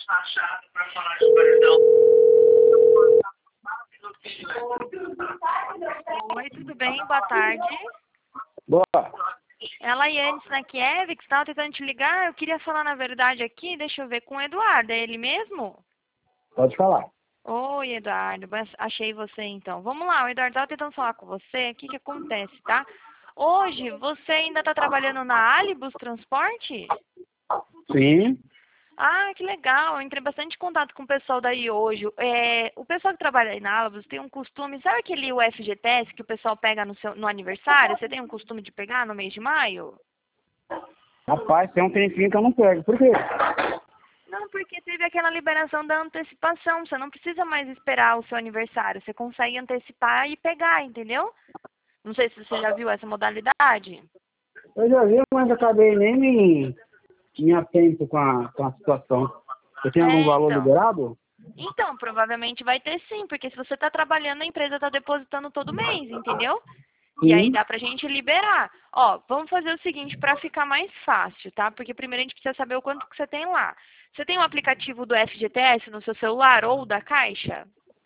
Oi, tudo bem? Boa tarde. Boa. É a Laiane Snakiewicz, que estava tentando te ligar. Eu queria falar na verdade aqui, deixa eu ver, com o Eduardo. É ele mesmo? Pode falar. Oi, Eduardo. Achei você então. Vamos lá, o Eduardo estava tentando falar com você. O que que acontece, tá? Hoje, você ainda está trabalhando na Alibus Transporte? Sim. Ah, que legal. Eu entrei bastante em contato com o pessoal daí hoje. O pessoal que trabalha aí na Alibus tem um costume, sabe aquele UFGTS que o pessoal pega no aniversário? Você tem um costume de pegar no mês de maio? Rapaz, tem um tempinho que eu não pego. Por quê? Não, porque teve aquela liberação da antecipação. Você não precisa mais esperar o seu aniversário. Você consegue antecipar e pegar, entendeu? Não sei se você já viu essa modalidade. Eu já vi, mas acabei nem me atento com a situação. Você tem algum valor Então. liberado? Então, provavelmente vai ter sim, porque se você está trabalhando, a empresa está depositando todo mês, entendeu? E aí Sim. dá pra gente liberar. Ó, vamos fazer o seguinte para ficar mais fácil, tá? Porque primeiro a gente precisa saber o quanto que você tem lá. Você tem um aplicativo do FGTS no seu celular ou da Caixa?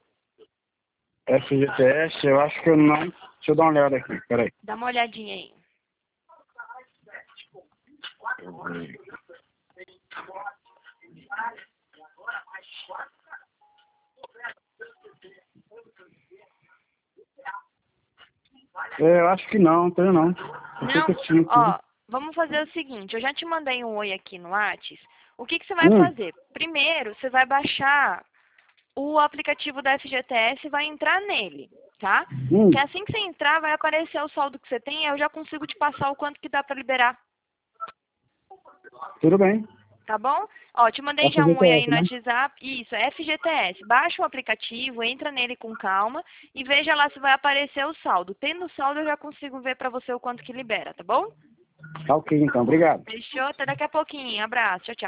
FGTS, eu acho que eu não. Deixa eu dar uma olhada aqui, peraí. Dá uma olhadinha aí. Eu acho que não, tenho não. Eu sei que Não? eu tinha aqui. Ó, vamos fazer o seguinte, eu já te mandei um oi aqui no Whats. O que que você vai fazer? Primeiro, você vai baixar o aplicativo da FGTS e vai entrar nele, tá? Hum, Que assim que você entrar, vai aparecer o saldo que você tem, eu já consigo te passar o quanto que dá pra liberar, tudo bem. tá bom? Ó, te mandei já um oi aí FGTS, no né? WhatsApp. Isso, é FGTS. Baixa o aplicativo, entra nele com calma e veja lá se vai aparecer o saldo. Tendo saldo, eu já consigo ver pra você o quanto que libera, tá bom? Tá ok, então. Obrigado. Fechou? Até daqui a pouquinho. Abraço. Tchau, tchau.